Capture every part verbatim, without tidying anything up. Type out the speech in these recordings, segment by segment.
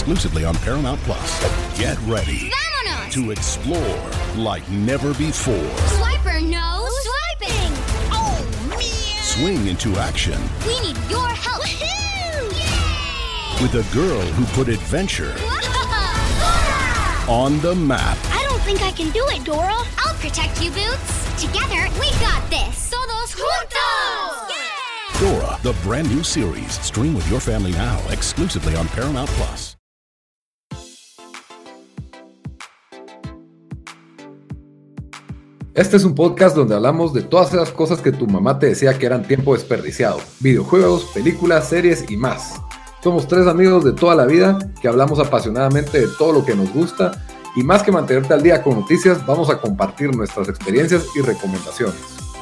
exclusively on Paramount Plus. Get ready ¡Vámonos! to explore like never before. Swiper no swiping! Oh, man! Swing into action. We need your help! Woohoo! Yay! With a girl who put adventure on the map. I don't think I can do it, Dora. I'll protect you, Boots. Together, we got this. Todos juntos! Yeah! Dora, the brand new series. Stream with your family now, exclusively on Paramount Plus. Este es un podcast donde hablamos de todas esas cosas que tu mamá te decía que eran tiempo desperdiciado. Videojuegos, películas, series y más. Somos tres amigos de toda la vida que hablamos apasionadamente de todo lo que nos gusta y más que mantenerte al día con noticias, vamos a compartir nuestras experiencias y recomendaciones.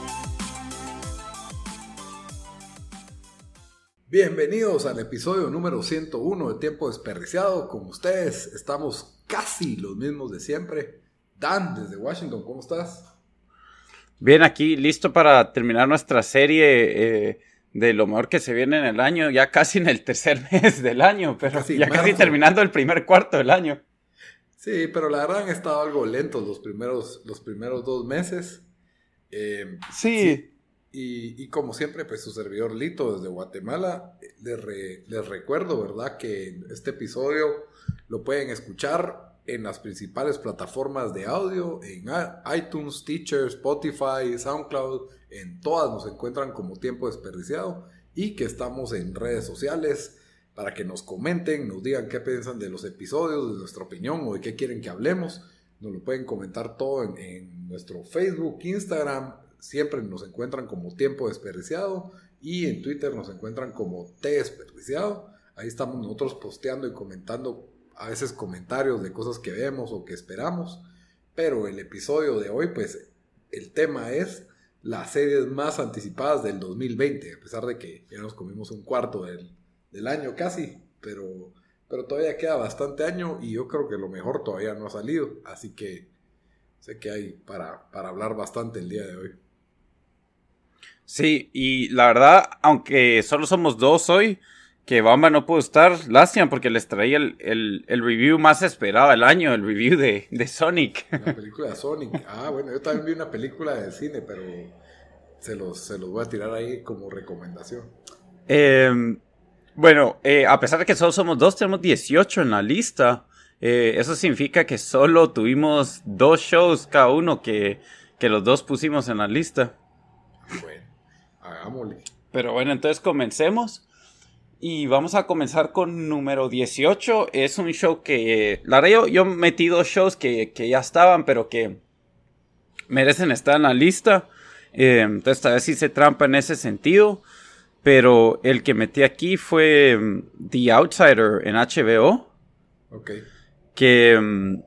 Bienvenidos al episodio número ciento uno de Tiempo Desperdiciado. Con ustedes estamos casi los mismos de siempre. Dan, desde Washington, ¿cómo estás? Bien, aquí listo para terminar nuestra serie eh, de lo mejor que se viene en el año, ya casi en el tercer mes del año, pero casi ya marzo. Casi terminando el primer cuarto del año. Sí, pero la verdad han estado algo lentos los primeros, los primeros dos meses. Eh, sí. sí. Y, y como siempre, pues su servidor Lito desde Guatemala, les, re, les recuerdo, ¿verdad? Que este episodio lo pueden escuchar en las principales plataformas de audio, en iTunes, Stitcher, Spotify, SoundCloud, en todas nos encuentran como Tiempo Desperdiciado y que estamos en redes sociales para que nos comenten, nos digan qué piensan de los episodios, de nuestra opinión o de qué quieren que hablemos. Nos lo pueden comentar todo en, en nuestro Facebook, Instagram, siempre nos encuentran como Tiempo Desperdiciado y en Twitter nos encuentran como T Desperdiciado. Ahí estamos nosotros posteando y comentando a veces comentarios de cosas que vemos o que esperamos, pero el episodio de hoy, pues el tema es las series más anticipadas del dos mil veinte, a pesar de que ya nos comimos un cuarto del, del año casi, pero, pero todavía queda bastante año y yo creo que lo mejor todavía no ha salido, así que sé que hay para, para hablar bastante el día de hoy. Sí, y la verdad, aunque solo somos dos hoy, que Bamba no pudo estar, lástima, porque les traía el, el, el review más esperado del año, el review de, de Sonic. La película de Sonic. Ah, bueno, yo también vi una película de cine, pero se los, se los voy a tirar ahí como recomendación. Eh, bueno, eh, a pesar de que solo somos dos, tenemos dieciocho en la lista. Eh, eso significa que solo tuvimos dos shows cada uno que, que los dos pusimos en la lista. Bueno, hagámosle. Pero bueno, entonces comencemos. Y vamos a comenzar con número dieciocho. Es un show que... La verdad, yo, yo metí dos shows que, que ya estaban, pero que merecen estar en la lista. Eh, entonces, tal vez hice trampa en ese sentido. Pero el que metí aquí fue um, The Outsider en H B O. Ok. Que... Um,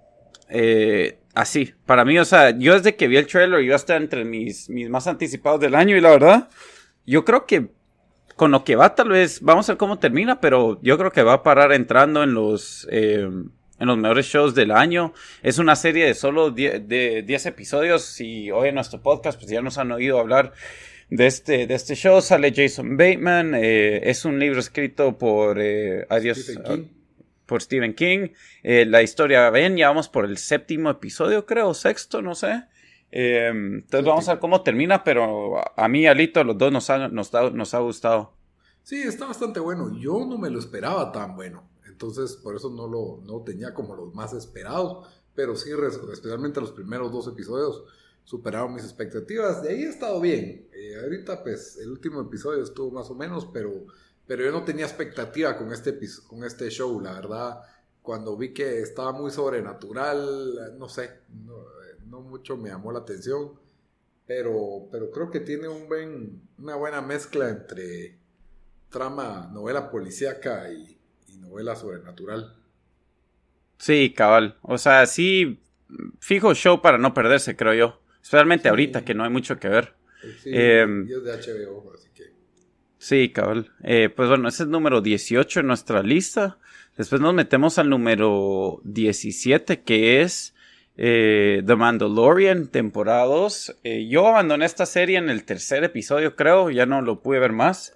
eh, así, para mí, o sea, yo desde que vi el trailer, yo estaba entre mis, mis más anticipados del año. Y la verdad, yo creo que... Con lo que va, tal vez, vamos a ver cómo termina, pero yo creo que va a parar entrando en los, eh, en los mejores shows del año. Es una serie de solo diez episodios y hoy en nuestro podcast pues ya nos han oído hablar de este, de este show. Sale Jason Bateman, eh, es un libro escrito por, eh, adiós, Stephen King. por Stephen King. Eh, la historia, ven, ya vamos por el séptimo episodio, creo, sexto, no sé. Eh, entonces vamos a ver cómo termina, pero a mí y a Lito, los dos nos ha, nos, da, nos ha gustado. Sí, está bastante bueno. Yo no me lo esperaba tan bueno, entonces por eso no lo no tenía como los más esperados, pero sí, especialmente los primeros dos episodios superaron mis expectativas. De ahí ha estado bien. Eh, ahorita pues el último episodio estuvo más o menos, pero, pero yo no tenía expectativa con este, con este show, la verdad. Cuando vi que estaba muy sobrenatural, no sé, no, no mucho me llamó la atención, pero, pero creo que tiene un buen, una buena mezcla entre trama, novela policíaca y, y novela sobrenatural. Sí, cabal, o sea, sí, fijo show para no perderse, creo yo, especialmente sí. Ahorita que no hay mucho que ver. Sí, eh, y es de H B O, así que... Sí, cabal, eh, pues bueno, ese es el número dieciocho en nuestra lista. Después nos metemos al número diecisiete, que es eh, The Mandalorian, temporada dos. Eh, yo abandoné esta serie en el tercer episodio, creo. Ya no lo pude ver más.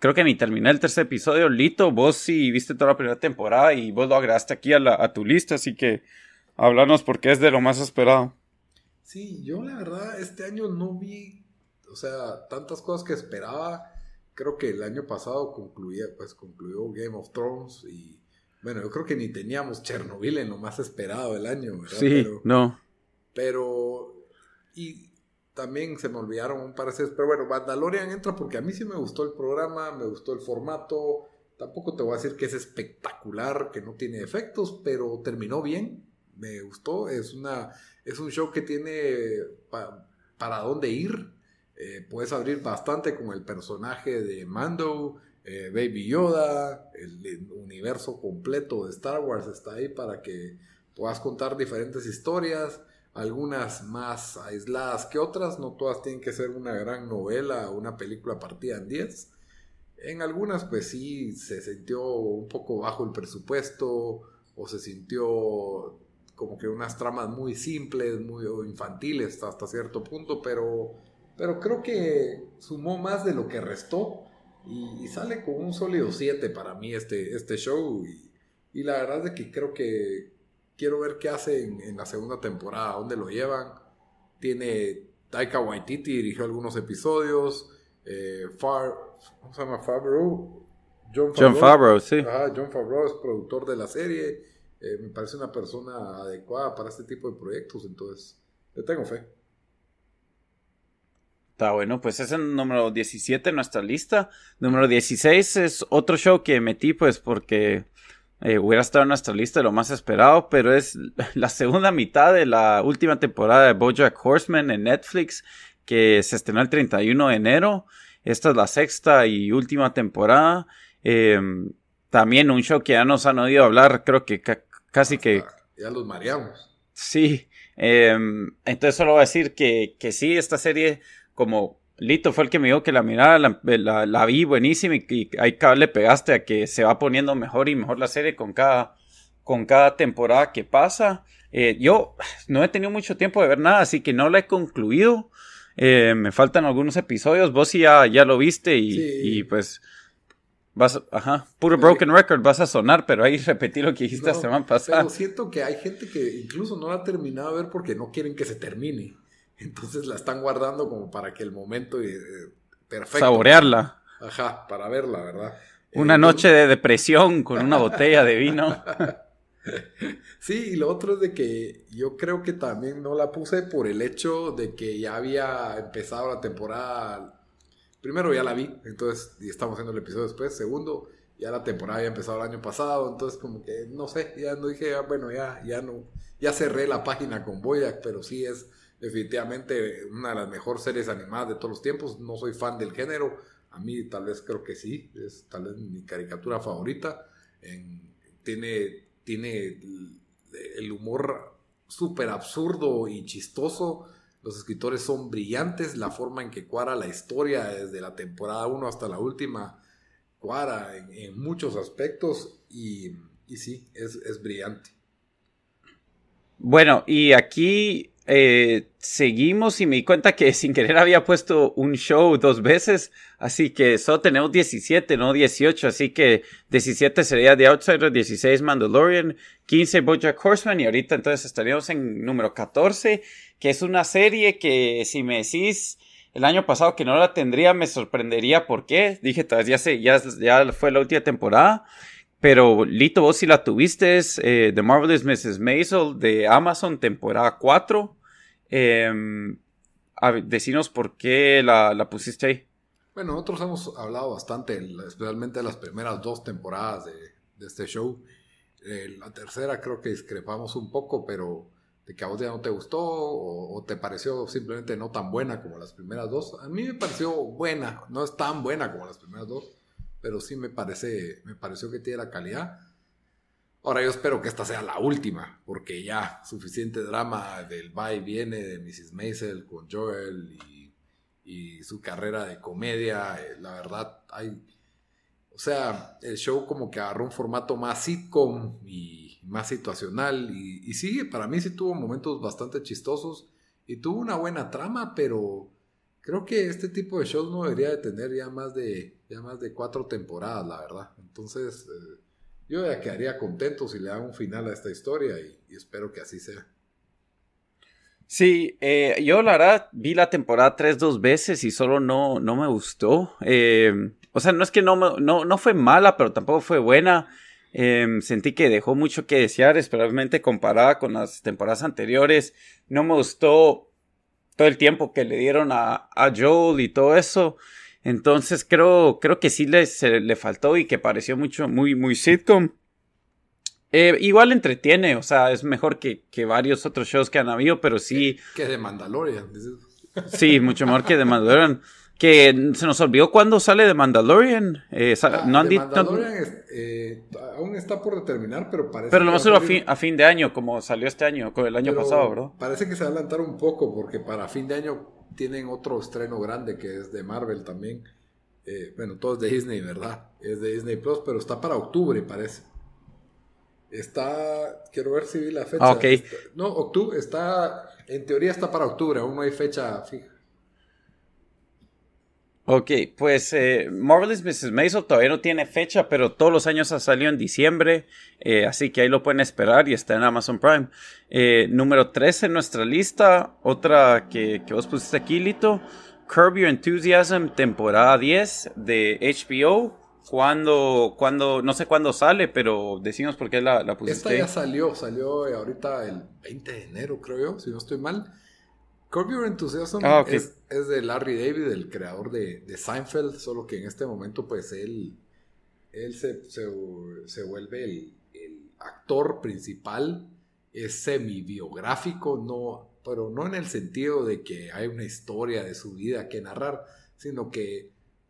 creo que ni terminé el tercer episodio. Lito, vos sí viste toda la primera temporada y vos lo agregaste aquí a, la, a tu lista, así que háblanos porque es de lo más esperado. Sí, yo la verdad este año no vi, o sea, tantas cosas que esperaba. Creo que el año pasado concluía, pues concluyó Game of Thrones y bueno, yo creo que ni teníamos Chernobyl en lo más esperado del año, ¿verdad? Sí, pero, no. Pero, y también se me olvidaron un par de series, pero bueno, Mandalorian entra porque a mí sí me gustó el programa, me gustó el formato, tampoco te voy a decir que es espectacular, que no tiene efectos, pero terminó bien, me gustó, es una, es un show que tiene pa, para dónde ir, eh, puedes abrir bastante con el personaje de Mando, eh, Baby Yoda, el, el universo completo de Star Wars está ahí para que puedas contar diferentes historias, algunas más aisladas que otras, no todas tienen que ser una gran novela o una película partida en diez. En algunas pues sí se sintió un poco bajo el presupuesto o se sintió como que unas tramas muy simples, muy infantiles hasta, hasta cierto punto, pero, pero creo que sumó más de lo que restó y, y sale con un sólido siete para mí este, este show y, y la verdad es que creo que quiero ver qué hace en, en la segunda temporada, dónde lo llevan. Tiene Taika Waititi, dirigió algunos episodios. Eh, Far, ¿Cómo se llama? Favreau. John Favreau, John Favreau, sí. Ajá, John Favreau es productor de la serie. Eh, me parece una persona adecuada para este tipo de proyectos, entonces le tengo fe. Está bueno, pues es el número diecisiete en nuestra lista. Número dieciséis es otro show que metí pues porque... Eh, hubiera estado en nuestra lista de lo más esperado, pero es la segunda mitad de la última temporada de BoJack Horseman en Netflix, que se estrenó el treinta y uno de enero. Esta es la sexta y última temporada. Eh, también un show que ya nos han oído hablar, creo que ca- casi Hasta que... Ya los mareamos. Sí, eh, entonces solo voy a decir que, que sí, esta serie como... Lito fue el que me dijo que la mirara, la, la, la vi buenísima y, y ahí cada vez le pegaste a que se va poniendo mejor y mejor la serie con cada, con cada temporada que pasa. Eh, yo no he tenido mucho tiempo de ver nada, así que no la he concluido. Eh, me faltan algunos episodios, vos sí ya, ya lo viste y, Sí. y pues vas, ajá, puro broken record, vas a sonar, pero ahí repetí lo que dijiste No, la semana pasada. Pero siento que hay gente que incluso no la ha terminado de ver porque no quieren que se termine. Entonces la están guardando como para que el momento eh, perfecto. Saborearla. Ajá, para verla, ¿verdad? Una Eh, noche de depresión con una botella de vino. Sí, y lo otro es de que yo creo que también no la puse por el hecho de que ya había empezado la temporada. Primero ya la vi, entonces, y estamos haciendo el episodio después. Segundo, ya la temporada había empezado el año pasado, entonces como que, no sé, ya no dije, ah, bueno, ya, ya no, ya cerré la página con BoJack, pero sí es definitivamente una de las mejores series animadas de todos los tiempos. No soy fan del género, a mí tal vez creo que sí, es tal vez mi caricatura favorita. En, tiene, tiene el humor súper absurdo y chistoso, los escritores son brillantes, la forma en que cuadra la historia desde la temporada uno hasta la última cuadra en, en muchos aspectos y, y sí, es, es brillante. Bueno, y aquí eh, seguimos y me di cuenta que sin querer había puesto un show dos veces, así que solo tenemos diecisiete, no dieciocho, así que diecisiete sería The Outsider, dieciséis Mandalorian, quince BoJack Horseman y ahorita entonces estaríamos en número catorce, que es una serie que si me decís el año pasado que no la tendría me sorprendería por qué, dije ya, sé, ya, ya fue la última temporada. Pero, Lito, vos si la tuviste es eh, The Marvelous missus Maisel de Amazon, temporada cuatro. Eh, a ver, decinos por qué la, la pusiste ahí. Bueno, nosotros hemos hablado bastante, especialmente de las primeras dos temporadas de, de este show. Eh, la tercera creo que discrepamos un poco, pero de que a vos ya no te gustó o, o te pareció simplemente no tan buena como las primeras dos. A mí me pareció buena, no es tan buena como las primeras dos, pero sí me parece, me pareció que tiene la calidad. Ahora yo espero que esta sea la última, porque ya suficiente drama del va y viene de missus Maisel con Joel y, y su carrera de comedia. Eh, la verdad, hay, o sea, el show como que agarró un formato más sitcom y más situacional y, y sí, para mí sí tuvo momentos bastante chistosos y tuvo una buena trama, pero creo que este tipo de shows no debería de tener ya más de, ya más de cuatro temporadas, la verdad. Entonces, eh, yo ya quedaría contento si le dan un final a esta historia y, y espero que así sea. Sí, eh, yo la verdad vi la temporada tres dos veces y solo no, no me gustó. Eh, o sea, no es que no, me, no, no fue mala, pero tampoco fue buena. Eh, sentí que dejó mucho que desear, especialmente comparada con las temporadas anteriores. No me gustó todo el tiempo que le dieron a, a Joel y todo eso. Entonces creo, creo que sí le, se, le faltó y que pareció mucho, muy, muy sitcom. Eh, igual entretiene, o sea, es mejor que, que varios otros shows que han habido, pero sí... Que, que de Mandalorian. Sí, mucho mejor que de Mandalorian. Que se nos olvidó cuándo sale de Mandalorian. Eh, ah, no han de dicho... Mandalorian es, eh, aún está por determinar, pero parece... Pero lo que más seguro a fin, a fin de año, como salió este año, con el año pasado, ¿verdad? Parece que se va a adelantar un poco, porque para fin de año tienen otro estreno grande que es de Marvel también. Eh, bueno, todo es de Disney, ¿verdad? Es de Disney Plus, pero está para octubre, parece. Está, quiero ver si vi la fecha. Ah, ok. Está, no, octubre, está, en teoría está para octubre, aún no hay fecha fija. Ok, pues eh, Marvelous missus Maisel todavía no tiene fecha, pero todos los años ha salido en diciembre, eh, así que ahí lo pueden esperar y está en Amazon Prime. Eh, número trece en nuestra lista, otra que, que vos pusiste aquí, Lito, Curb Your Enthusiasm, temporada diez de H B O. Cuando, cuando, no sé cuándo sale, pero decimos por qué la, la pusiste. Esta ya salió, salió ahorita el veinte de enero, creo yo, si no estoy mal. Curb Your Enthusiasm ah, okay. es, es de Larry David, el creador de, de Seinfeld, solo que en este momento pues él, él se, se, se vuelve el, el actor principal, es semi-biográfico, no, pero no en el sentido de que hay una historia de su vida que narrar, sino que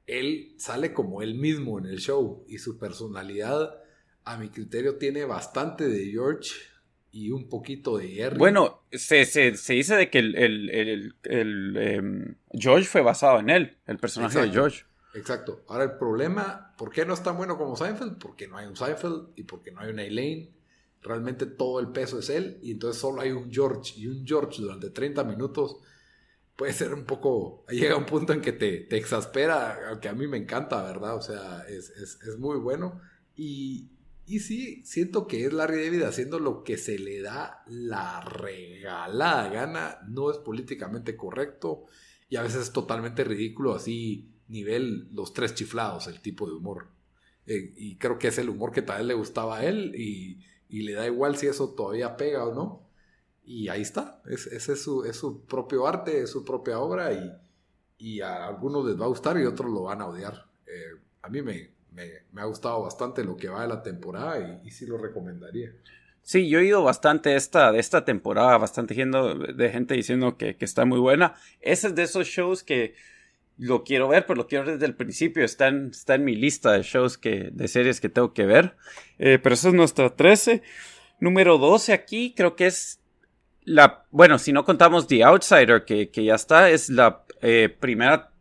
él sale como él mismo en el show y su personalidad, a mi criterio, tiene bastante de George y un poquito de Jerry. Bueno, se, se, se dice de que el, el, el, el, el um, George fue basado en él, el personaje exacto, de George. Exacto. Ahora el problema, ¿por qué no es tan bueno como Seinfeld? Porque no hay un Seinfeld y porque no hay una Elaine. Realmente todo el peso es él y entonces solo hay un George. Y un George durante treinta minutos puede ser un poco... Llega un punto en que te, te exaspera, aunque a mí me encanta, ¿verdad? O sea, es, es, es muy bueno. Y, y sí, siento que es Larry David haciendo lo que se le da la regalada gana. No es políticamente correcto y a veces es totalmente ridículo, así nivel Los Tres Chiflados, el tipo de humor. Eh, y creo que es el humor que tal vez le gustaba a él y, y le da igual si eso todavía pega o no. Y ahí está, es, ese es su, es su propio arte, es su propia obra y, y a algunos les va a gustar y otros lo van a odiar. Eh, a mí me, me, me ha gustado bastante lo que va de la temporada y, y sí lo recomendaría. Sí, yo he oído bastante esta, de esta temporada, bastante gente, de gente diciendo que, que está muy buena. Ese es de esos shows que lo quiero ver, pero lo quiero ver desde el principio. Está en, está en mi lista de shows, que, de series que tengo que ver. Eh, pero esa es nuestra trece. Número doce aquí, creo que es la, bueno, si no contamos The Outsider, que, que ya está, es la eh, primera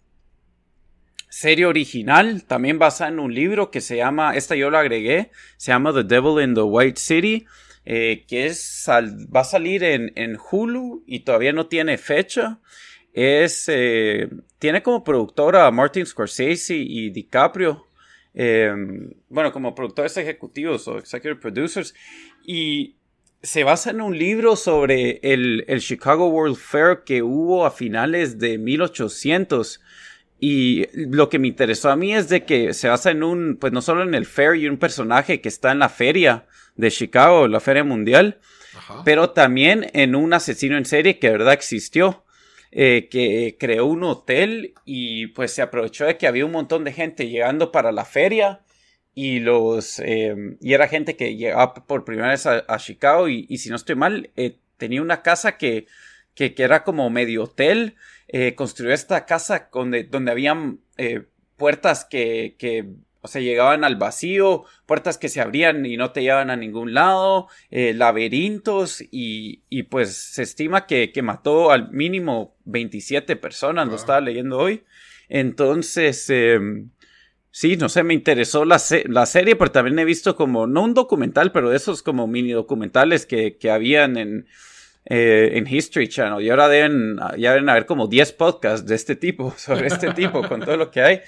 serie original, también basada en un libro que se llama, esta yo lo agregué, se llama The Devil in the White City, eh, que es, sal, va a salir en, en Hulu y todavía no tiene fecha. Es, eh, tiene como productora a Martin Scorsese y DiCaprio, eh, bueno, como productores ejecutivos o executive producers, y se basa en un libro sobre el, el Chicago World Fair que hubo a finales de mil ochocientos. Y lo que me interesó a mí es de que se basa en un, pues no solo en el fair y un personaje que está en la feria de Chicago, la feria mundial, ajá, pero también en un asesino en serie que de verdad existió, eh, que creó un hotel y pues se aprovechó de que había un montón de gente llegando para la feria. Y los eh, y era gente que llegaba por primera vez a, a Chicago y, y si no estoy mal, eh, tenía una casa que, que, que era como medio hotel. Eh, construyó esta casa donde, donde habían eh, puertas que, que, o sea, llegaban al vacío, puertas que se abrían y no te llevaban a ningún lado, eh, laberintos y, y pues se estima que, que mató al mínimo veintisiete personas, wow, lo estaba leyendo hoy. Entonces... Eh, sí, no sé, me interesó la, se- la serie, pero también he visto como, no un documental, pero de esos como mini documentales que, que habían en, eh, en History Channel. Y ahora deben, ya deben haber como diez podcasts de este tipo, sobre este tipo, con todo lo que hay.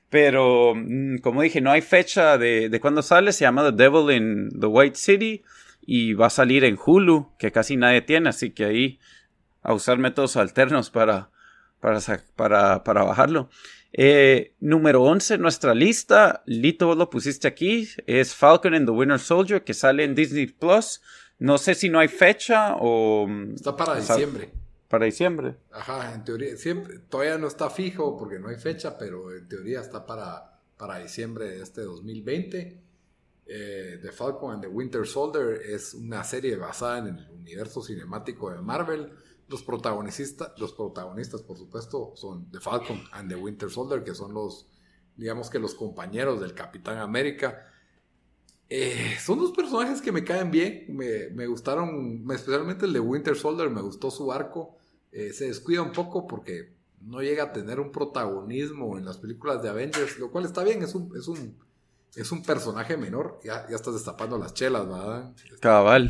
Pero, mm, como dije, no hay fecha de, de cuándo sale. Se llama The Devil in the White City. Y va a salir en Hulu, que casi nadie tiene. Así que ahí a usar métodos alternos para, para, para, para bajarlo. Eh, número once en nuestra lista. Lito, vos lo pusiste aquí. Es Falcon and the Winter Soldier, que sale en Disney Plus. No sé si no hay fecha o... Está para diciembre. Para diciembre. Ajá, en teoría, siempre, todavía no está fijo porque no hay fecha, pero en teoría está para, para diciembre de este dos mil veinte. Eh, The Falcon and the Winter Soldier es una serie basada en el universo cinemático de Marvel. Los protagonistas, los protagonistas, por supuesto, son The Falcon and the Winter Soldier, que son los, digamos que los compañeros del Capitán América. Eh, son dos personajes que me caen bien, me, me gustaron, especialmente el de Winter Soldier, me gustó su arco. Eh, se descuida un poco porque no llega a tener un protagonismo en las películas de Avengers, lo cual está bien, es un, es un, es un personaje menor. Ya, ya estás destapando las chelas, ¿verdad? Cabal.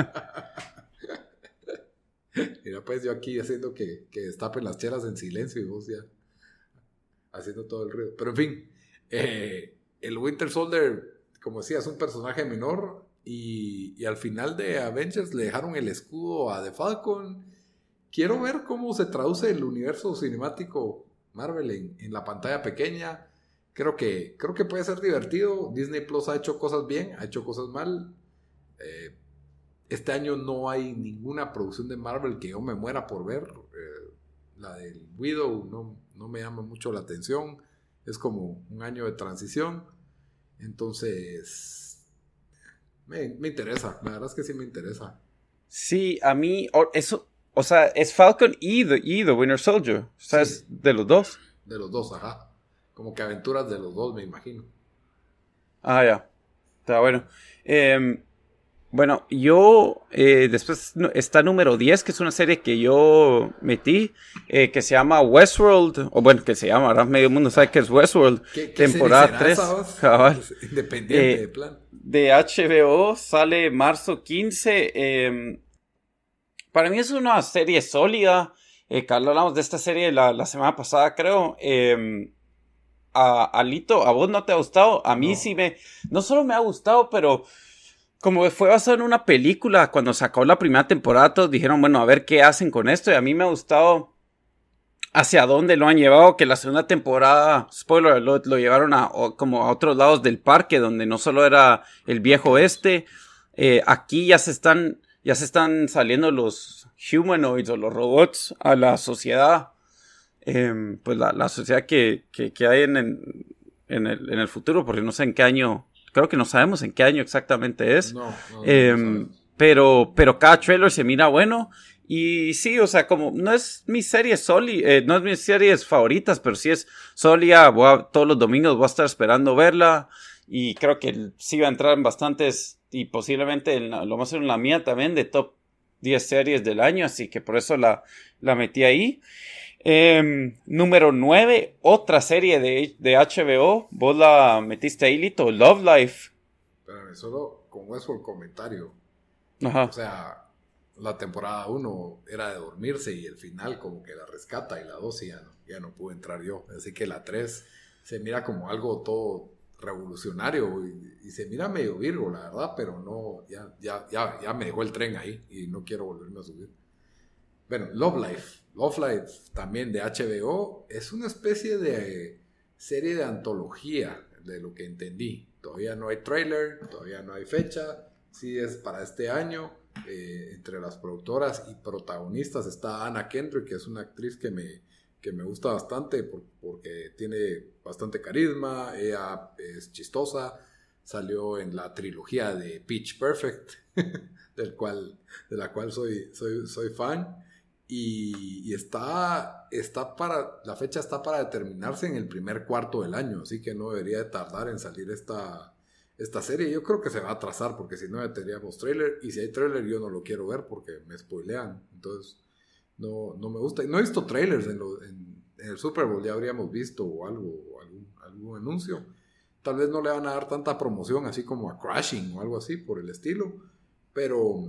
Mira, pues yo aquí haciendo que, que destapen las chelas en silencio y vos ya haciendo todo el ruido. Pero en fin, eh, el Winter Soldier, como decía, es un personaje menor y, y al final de Avengers le dejaron el escudo a The Falcon. Quiero ver cómo se traduce el universo cinemático Marvel en, en la pantalla pequeña. Creo que, creo que puede ser divertido. Disney Plus ha hecho cosas bien, ha hecho cosas mal. Eh, este año no hay ninguna producción de Marvel que yo me muera por ver. Eh, la del Widow no, no me llama mucho la atención. Es como un año de transición. Entonces, me, me interesa. La verdad es que sí me interesa. Sí, a mí, eso... O sea, es Falcon y The, y The Winter Soldier. O sea, sí, es de los dos. De los dos, ajá. Como que aventuras de los dos, me imagino. Ah, ya. Está bueno. Eh, bueno, yo... Eh, después está número diez, que es una serie que yo metí, eh, que se llama Westworld. O bueno, que se llama, ¿verdad? Medio mundo sabe que es Westworld. ¿Qué, qué temporada tres. Cabal. Independiente eh, de plan. De H B O, sale marzo quince. Eh... Para mí es una serie sólida. Eh, hablamos de esta serie la, la semana pasada, creo. Eh, a, a Lito, ¿a vos no te ha gustado? A mí no. sí me... No solo me ha gustado, pero como fue basado en una película, cuando sacó la primera temporada, todos dijeron, bueno, a ver qué hacen con esto. Y a mí me ha gustado hacia dónde lo han llevado, que la segunda temporada, spoiler, lo, lo llevaron a, o, como a otros lados del parque, donde no solo era el viejo oeste. Eh, aquí ya se están... Ya se están saliendo los humanoids o los robots a la sociedad, eh, pues la, la sociedad que, que, que hay en, en, en, el, en el futuro, porque no sé en qué año, creo que no sabemos en qué año exactamente es, no, no, eh, no pero, pero cada trailer se mira bueno, y sí, o sea, como no es mi serie sólida, eh, no es mis series favoritas, pero sí es sólida, voy a, todos los domingos voy a estar esperando verla, y creo que sí va a entrar en bastantes... Y posiblemente en la, lo más en la mía también de top diez series del año. Así que por eso la, la metí ahí. Eh, número nueve. Otra serie de, de H B O. Vos la metiste ahí, Lito. Love Life. Espérame, solo con eso el comentario. Ajá. O sea, la temporada uno era de dormirse. Y el final como que la rescata. Y la dos ya no, ya no pude entrar yo. Así que la tres se mira como algo todo... revolucionario y, y se mira medio Virgo, la verdad, pero no, ya, ya, ya, ya me dejó el tren ahí y no quiero volverme a subir. Bueno, Love Life, Love Life también de H B O, es una especie de serie de antología, de lo que entendí. Todavía no hay trailer, todavía no hay fecha, sí es para este año. Eh, entre las productoras y protagonistas está Anna Kendrick, que es una actriz que me que me gusta bastante por, porque tiene bastante carisma, ella es chistosa, salió en la trilogía de Pitch Perfect, del cual, de la cual soy, soy, soy fan, y, y está, está para, la fecha está para determinarse en el primer cuarto del año, así que no debería de tardar en salir esta, esta serie. Yo creo que se va a atrasar, porque si no ya tendríamos trailer, y si hay trailer yo no lo quiero ver porque me spoilean, entonces... No, no me gusta. No he visto trailers en, lo, en, en el Super Bowl. Ya habríamos visto o algo, algún, algún anuncio. Tal vez no le van a dar tanta promoción así como a Crashing o algo así por el estilo. Pero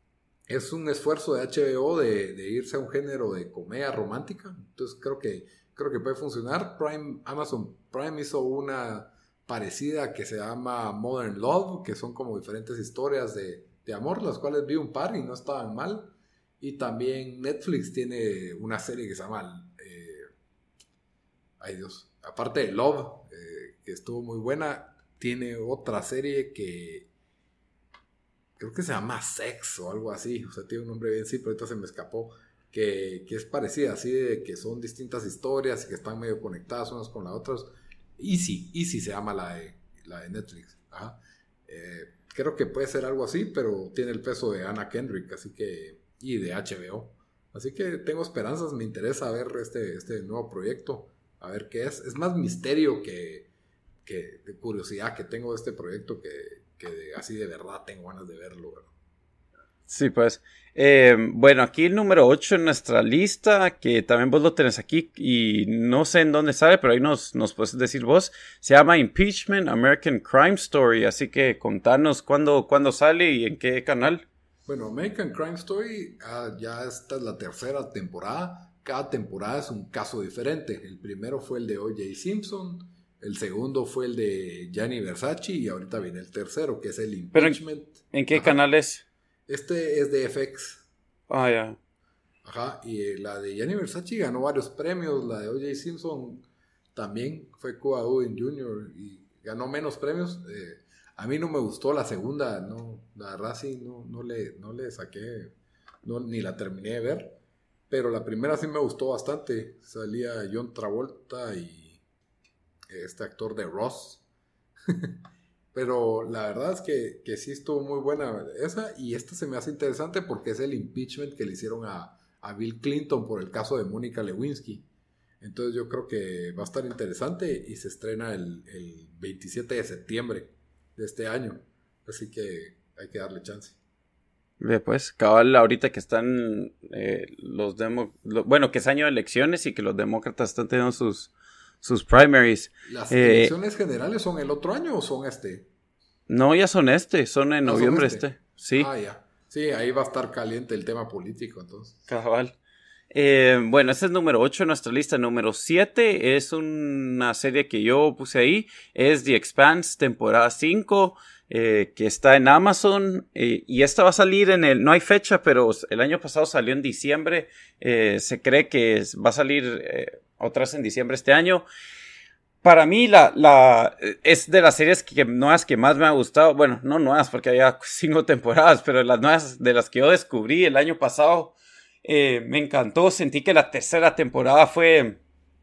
es un esfuerzo de H B O de, de irse a un género de comedia romántica. Entonces creo que, creo que puede funcionar. Prime, Amazon Prime hizo una parecida que se llama Modern Love, que son como diferentes historias de, de amor, las cuales vi un par y no estaban mal. Y también Netflix tiene una serie que se llama eh, ay Dios, aparte de Love, eh, que estuvo muy buena, tiene otra serie que creo que se llama Sex o algo así, o sea, tiene un nombre bien sí, pero ahorita se me escapó, que, que es parecida, así de que son distintas historias y que están medio conectadas unas con las otras. Easy, Easy se llama la de, la de Netflix. Ajá. Eh, creo que puede ser algo así, pero tiene el peso de Anna Kendrick, así que, y de H B O. Así que tengo esperanzas, me interesa ver este, este nuevo proyecto, a ver qué es. Es más misterio que, que de curiosidad que tengo de este proyecto que, que de, así de verdad tengo ganas de verlo, ¿verdad? Sí, pues. Eh, bueno, aquí el número ocho en nuestra lista, que también vos lo tenés aquí y no sé en dónde sale, pero ahí nos, nos puedes decir vos, se llama Impeachment, American Crime Story, así que contanos cuándo, cuándo sale y en qué canal. Bueno, American Crime Story, uh, ya esta es la tercera temporada, cada temporada es un caso diferente. El primero fue el de O J Simpson, el segundo fue el de Gianni Versace y ahorita viene el tercero, que es el Impeachment. ¿Pero en, en qué Ajá. canal es? Este es de F X. Ah, ya. Ajá, y eh, la de Gianni Versace ganó varios premios, la de O J Simpson también fue Cuba Gooding junior y ganó menos premios. Eh, a mí no me gustó la segunda, no, la verdad sí, no, no, le, no le saqué, no, ni la terminé de ver, pero la primera sí me gustó bastante. Salía John Travolta y este actor de Ross. Pero la verdad es que, que sí estuvo muy buena esa, y esta se me hace interesante porque es el impeachment que le hicieron a, a Bill Clinton por el caso de Mónica Lewinsky. Entonces yo creo que va a estar interesante y se estrena el, el veintisiete de septiembre de este año. Así que hay que darle chance. Bien, pues, cabal, ahorita que están eh, los demo, lo, bueno, que es año de elecciones y que los demócratas están teniendo sus, sus primaries. ¿Las eh, elecciones generales son el otro año o son este? No, ya son este, son en ¿No son noviembre este? este? Sí. Ah, ya. Sí, ahí va a estar caliente el tema político, entonces. Cabal. Eh, bueno, ese es número ocho en nuestra lista. Número siete es una serie que yo puse ahí. Es The Expanse, temporada cinco, eh, que está en Amazon. Eh, y esta va a salir en el... No hay fecha, pero el año pasado salió en diciembre. Eh, se cree que va a salir eh, otra vez en diciembre este año. Para mí, la, la, es de las series que, nuevas que más me ha gustado. Bueno, no nuevas porque había cinco temporadas, pero las nuevas de las que yo descubrí el año pasado. Eh, me encantó, sentí que la tercera temporada fue...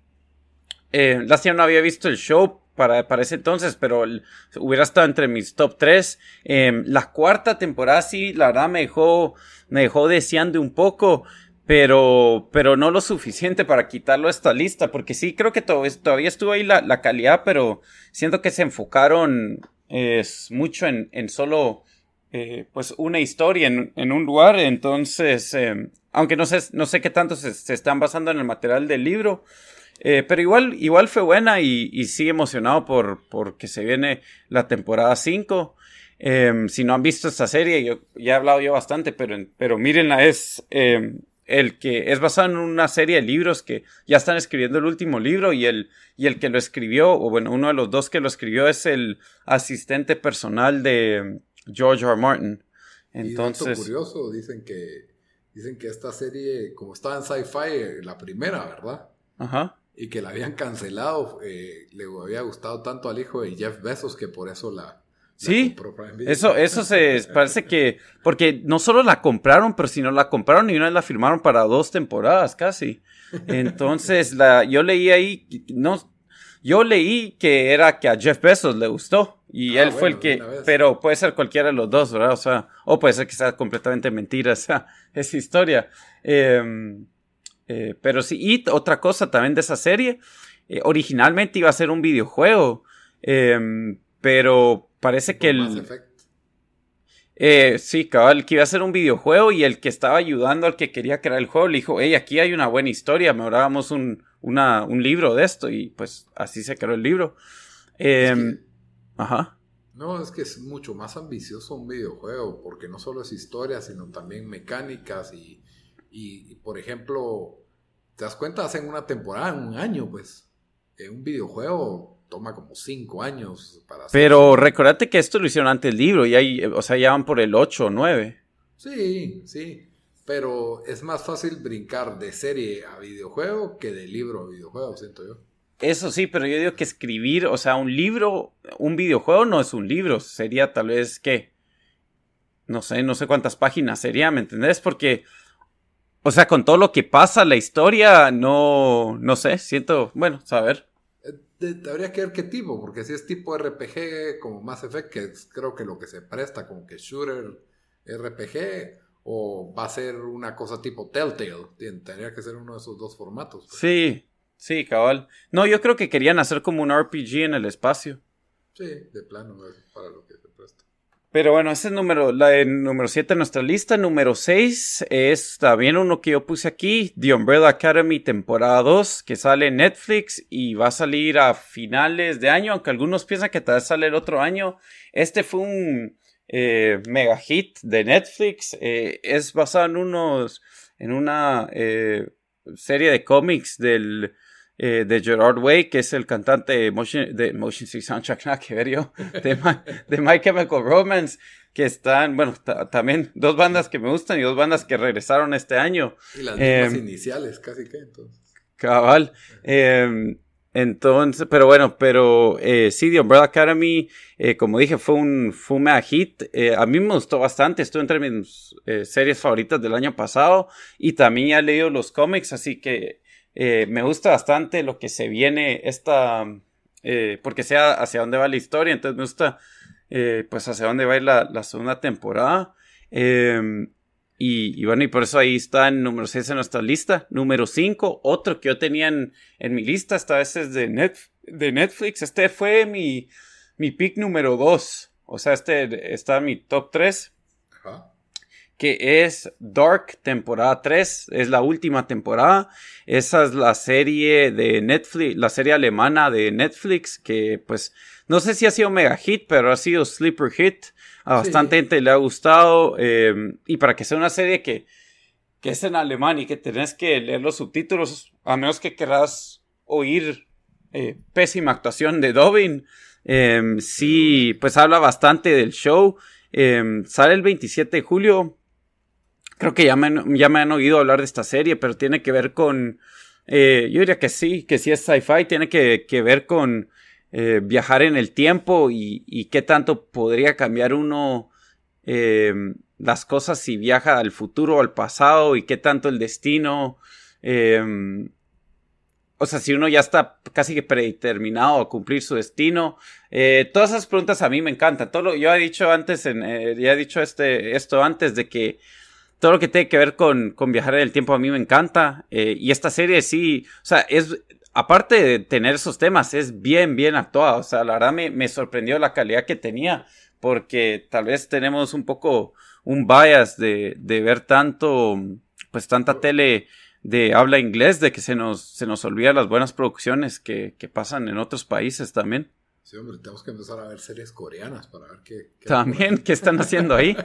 Eh, lástima no había visto el show para, para ese entonces, pero el, hubiera estado entre mis top tres. Eh, la cuarta temporada sí, la verdad me dejó, me dejó deseando un poco, pero, pero no lo suficiente para quitarlo de esta lista, porque sí creo que to- todavía estuvo ahí la, la calidad, pero siento que se enfocaron eh, mucho en, en solo... Eh, pues una historia en, en un lugar, entonces eh, aunque no sé, no sé qué tanto se, se están basando en el material del libro, eh, pero igual, igual fue buena y, y sí emocionado por, por que se viene la temporada cinco. Eh, si no han visto esta serie, yo ya he hablado yo bastante, pero, pero mírenla, es eh, el que es basado en una serie de libros que ya están escribiendo el último libro y el, y el que lo escribió, o bueno, uno de los dos que lo escribió es el asistente personal de George R. R. Martin. Entonces, y dato curioso, dicen que dicen que esta serie, como estaba en Sci-Fi, la primera, ¿verdad? Ajá. Y que la habían cancelado, eh, le había gustado tanto al hijo de Jeff Bezos que por eso la, la sí, compró Prime Video. eso, eso se parece que, porque no solo la compraron, pero sino la compraron y una vez la firmaron para dos temporadas casi. Entonces, la, yo leí ahí, no, yo leí que era que a Jeff Bezos le gustó. Y ah, él bueno, fue el que, pero puede ser cualquiera de los dos, ¿verdad? O sea, o puede ser que sea completamente mentira esa, esa historia. Eh, eh, pero sí, y otra cosa también de esa serie, eh, originalmente iba a ser un videojuego, eh, pero parece que el... Eh, sí, cabal, que iba a ser un videojuego y el que estaba ayudando al que quería crear el juego le dijo, hey, aquí hay una buena historia, mejor hagamos un, una, un libro de esto, y pues así se creó el libro. Eh, es que, ajá. No, es que es mucho más ambicioso un videojuego, porque no solo es historia, sino también mecánicas y, y, y por ejemplo, te das cuenta, hacen una temporada en un año, pues. En un videojuego toma como cinco años para hacer. Pero recordate que esto lo hicieron antes del libro, y hay, o sea, ya van por el ocho o nueve. Sí, sí. Pero es más fácil brincar de serie a videojuego que de libro a videojuego, siento yo. Eso sí, pero yo digo que escribir, o sea, un libro, un videojuego no es un libro, sería tal vez, ¿qué? No sé, no sé cuántas páginas sería, ¿me entendés? Porque, o sea, con todo lo que pasa, la historia, no, no sé, siento, bueno, saber. Eh, habría que ver qué tipo, porque si es tipo R P G, como Mass Effect, que es, creo que lo que se presta, como que shooter R P G, o va a ser una cosa tipo Telltale, tendría que ser uno de esos dos formatos. Pues. Sí, sí, cabal. No, yo creo que querían hacer como un R P G en el espacio. Sí, de plano, para lo que se presta. Pero bueno, ese es el número, la de número siete en nuestra lista. Número seis es también uno que yo puse aquí, The Umbrella Academy temporada dos, que sale en Netflix y va a salir a finales de año, aunque algunos piensan que tal vez sale el otro año. Este fue un eh, mega hit de Netflix. Eh, es basado en unos, en una eh, serie de cómics del... Eh, de Gerard Way, que es el cantante de Motion, de Motion City Soundtrack, nada que ver yo, de, My, de My Chemical Romance, que están, bueno, t- también dos bandas que me gustan y dos bandas que regresaron este año. Y las eh, mismas iniciales, casi que entonces. Cabal. Eh, entonces, pero bueno, pero eh, sí, The Umbrella Academy, eh, como dije, fue un, fue un mega hit. Eh, a mí me gustó bastante, estuvo entre mis eh, series favoritas del año pasado y también ya he leído los cómics, así que Eh, me gusta bastante lo que se viene esta, eh, porque sea hacia dónde va la historia, entonces me gusta eh, pues hacia dónde va a ir la, la segunda temporada. Eh, y, y bueno, y por eso ahí está en número seis en nuestra lista. Número cinco, otro que yo tenía en, en mi lista, esta vez es de, Net, de Netflix. Este fue mi, mi pick número dos, o sea, este está en mi top tres. Ajá. Que es Dark, temporada tres, es la última temporada. Esa es la serie de Netflix, la serie alemana de Netflix, que pues no sé si ha sido mega hit, pero ha sido sleeper hit. A bastante sí. gente le ha gustado, eh, y para que sea una serie que, que es en alemán y que tenés que leer los subtítulos, a menos que querás oír eh, pésima actuación de dubbing, eh, sí, pues habla bastante del show. Eh, sale el veintisiete de julio. Creo que ya me, ya me han oído hablar de esta serie, pero tiene que ver con... Eh, yo diría que sí, que sí es sci-fi. Tiene que, que ver con eh, viajar en el tiempo y, y qué tanto podría cambiar uno eh, las cosas si viaja al futuro o al pasado y qué tanto el destino... Eh, o sea, si uno ya está casi que predeterminado a cumplir su destino. Eh, todas esas preguntas a mí me encantan. Todo lo, yo he dicho antes, en, eh, ya he dicho este, esto antes de que... Todo lo que tiene que ver con, con viajar en el tiempo a mí me encanta. Eh, y esta serie sí, o sea, es, aparte de tener esos temas, es bien, bien actuada. O sea, la verdad me, me sorprendió la calidad que tenía, porque tal vez tenemos un poco un bias de, de ver tanto, pues tanta tele de habla inglés, de que se nos, se nos olvida las buenas producciones que, que pasan en otros países también. Sí, hombre, tenemos que empezar a ver series coreanas para ver qué... qué también, ¿qué están haciendo ahí?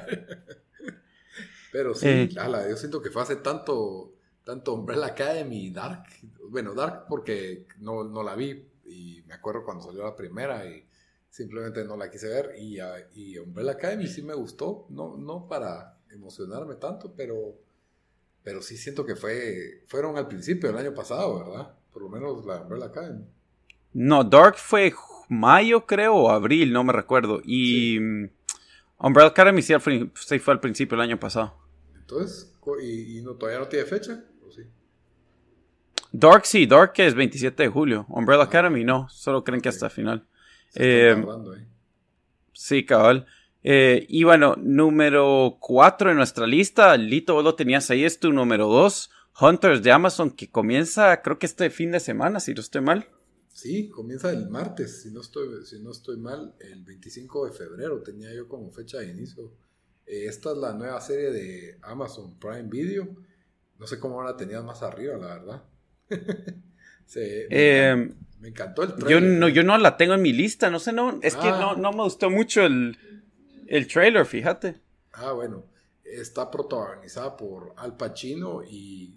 Pero sí, eh, ala, yo siento que fue hace tanto, tanto Umbrella Academy y Dark. Bueno, Dark porque no, no la vi y me acuerdo cuando salió la primera y simplemente no la quise ver. Y, y Umbrella Academy sí me gustó, no, no para emocionarme tanto, pero, pero sí siento que fue fueron al principio del año pasado, ¿verdad? Por lo menos la Umbrella Academy. No, Dark fue mayo creo o abril, no me recuerdo. Y... Sí. Umbrella Academy sí fue, sí fue al principio del año pasado. Entonces, ¿y, y no, todavía no tiene fecha? ¿O sí? Dark sí, Dark es veintisiete de julio. Umbrella ah, Academy no, solo creen okay. que hasta el final. Se eh, tardando, ¿eh? Sí, cabal. Eh, y bueno, número cuatro en nuestra lista. Lito, vos lo tenías ahí, es tu número dos. Hunters de Amazon, que comienza creo que este fin de semana, si no estoy mal. Sí, comienza el martes, si no estoy, si no estoy mal, el veinticinco de febrero tenía yo como fecha de inicio. Eh, esta es la nueva serie de Amazon Prime Video. No sé cómo la tenías más arriba, la verdad. Se, me, eh, encantó, me encantó el trailer. Yo no, yo no la tengo en mi lista, no sé, no, es ah. que no, no me gustó mucho el, el trailer, fíjate. Ah, bueno, está protagonizada por Al Pacino y...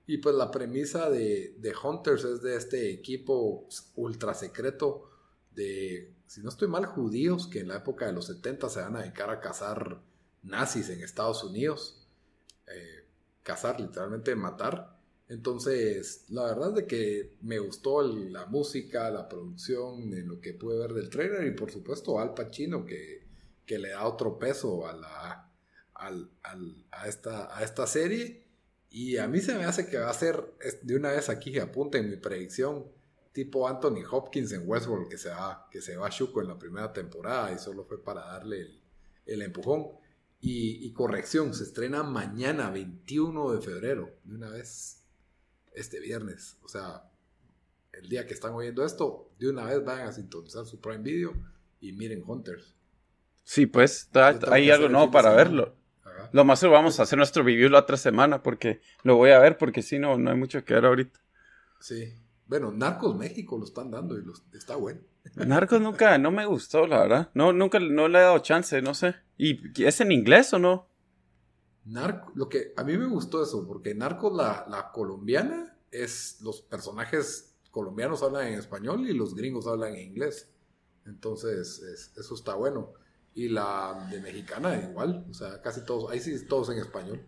Y pues la premisa de, de Hunters es de este equipo ultra secreto de, si no estoy mal, judíos que en la época de los setenta se van a dedicar a cazar nazis en Estados Unidos. Eh, cazar, literalmente matar. Entonces, la verdad es de que me gustó el, la música, la producción, en lo que pude ver del trailer y por supuesto Al Pacino que, que le da otro peso a, la, al, al, a, esta, a esta serie. Y a mí se me hace que va a ser, de una vez aquí apunten mi predicción, tipo Anthony Hopkins en Westworld, que se va, que se va chuco en la primera temporada y solo fue para darle el, el empujón. Y, y corrección, se estrena mañana, veintiuno de febrero, de una vez, este viernes. O sea, el día que están oyendo esto, de una vez van a sintonizar su Prime Video y miren Hunters. Sí, pues, da, hay algo nuevo para verlo. Ajá. Lo más seguro vamos a hacer nuestro review la otra semana porque lo voy a ver porque si no, no hay mucho que ver ahorita. Sí. Bueno, Narcos México lo están dando y los, está bueno. Narcos nunca, no me gustó, la verdad. No, nunca, no le he dado chance, no sé. ¿Y es en inglés o no? Narco, lo que a mí me gustó eso, porque Narcos, la, la colombiana, es los personajes colombianos hablan en español y los gringos hablan en inglés. Entonces, es, eso está bueno. Y la de mexicana igual, o sea, casi todos, ahí sí todos en español.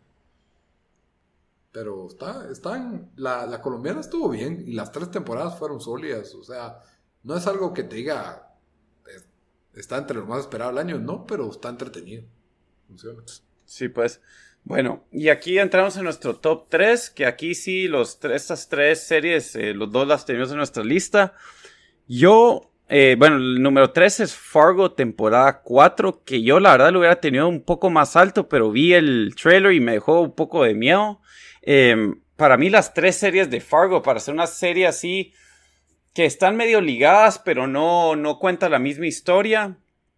Pero está, están, la, la colombiana estuvo bien y las tres temporadas fueron sólidas, o sea, no es algo que te diga, es, está entre lo más esperado del año, no, pero está entretenido, funciona. Sí, pues, bueno, y aquí entramos en nuestro top tres, que aquí sí, los, estas tres series, eh, los dos las tenemos en nuestra lista. Yo, eh, bueno, el número tres es Fargo, temporada cuatro, que yo la verdad lo hubiera tenido un poco más alto, pero vi el trailer y me dejó un poco de miedo. Eh, para mí las tres series de Fargo, para hacer una serie así que están medio ligadas pero no, no cuenta la misma historia,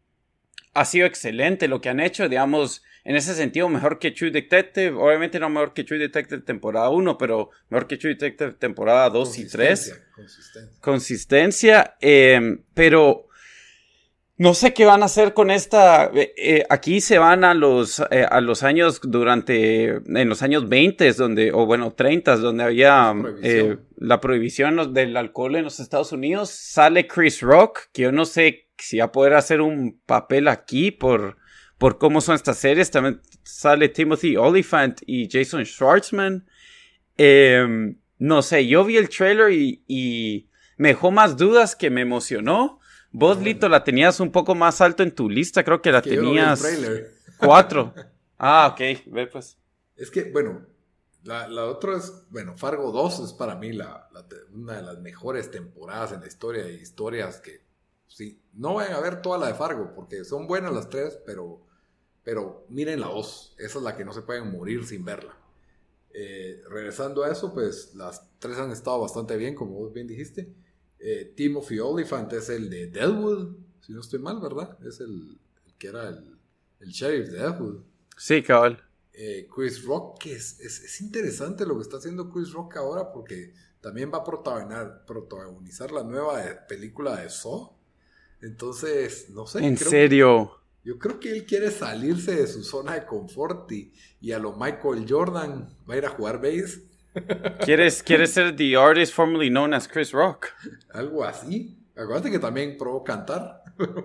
ha sido excelente lo que han hecho, digamos, en ese sentido mejor que True Detective, obviamente no mejor que True Detective temporada uno, pero mejor que True Detective temporada dos y tres. Consistencia. Consistencia, eh, pero no sé qué van a hacer con esta. Eh, eh, aquí se van a los eh, a los años durante en los años veinte, donde o bueno treinta, donde había prohibición. Eh, la prohibición del alcohol en los Estados Unidos. Sale Chris Rock, que yo no sé si va a poder hacer un papel aquí por por cómo son estas series. También sale Timothy Olyphant y Jason Schwartzman. Eh, no sé, yo vi el trailer y, y me dejó más dudas que me emocionó. Vos, bueno. Lito, la tenías un poco más alto en tu lista, creo que la que tenías cuatro. Ah, ok, ve pues. Es que, bueno, la, la otra es, bueno, Fargo dos es para mí la, la, una de las mejores temporadas en la historia de historias que, sí, no vayan a ver toda la de Fargo, porque son buenas las tres, pero, pero miren la dos, esa es la que no se pueden morir sin verla. Eh, regresando a eso, pues las tres han estado bastante bien, como vos bien dijiste. Eh, Timothy Olyphant es el de Deadwood, si no estoy mal, ¿verdad? Es el, el que era el, el sheriff de Deadwood. Sí, cabal. Eh, Chris Rock, que es, es, es interesante lo que está haciendo Chris Rock ahora, porque también va a protagonizar, protagonizar la nueva película de Saw. Entonces, no sé. ¿En serio? Que, yo creo que él quiere salirse de su zona de confort y, y a lo Michael Jordan va a ir a jugar base. ¿Quieres, ¿Quieres ser the artist formerly known as Chris Rock? Algo así. Acuérdate que también probó cantar.